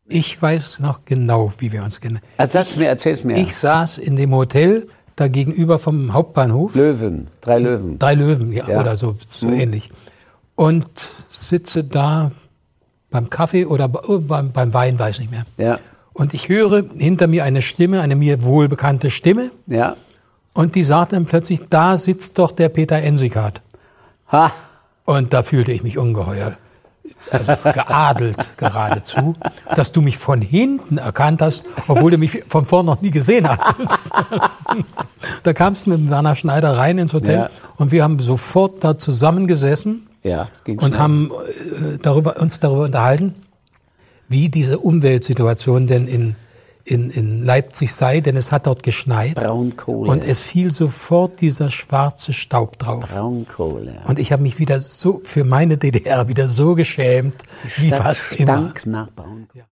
Ich weiß noch genau, wie wir uns kennen. Erzähl's mir. Ich saß in dem Hotel da gegenüber vom Hauptbahnhof. Drei Löwen. 3 Löwen, ja. Oder so ähnlich. Und sitze da beim Kaffee oder beim Wein, weiß nicht mehr. Ja. Und ich höre hinter mir eine Stimme, eine mir wohlbekannte Stimme. Ja. Und die sagt dann plötzlich, da sitzt doch der Peter Ensikhat. Ha! Und da fühlte ich mich ungeheuer. Also geadelt geradezu, dass du mich von hinten erkannt hast, obwohl du mich von vorn noch nie gesehen hattest. Da kamst du mit Werner Schneider rein ins Hotel und wir haben sofort da zusammengesessen und haben uns darüber unterhalten, wie diese Umweltsituation denn in Leipzig sei, denn es hat dort geschneit. Braunkohle. Und es fiel sofort dieser schwarze Staub drauf. Braunkohle. Und ich habe mich wieder so für meine DDR wieder so geschämt, wie fast immer. Stank nach Braunkohle.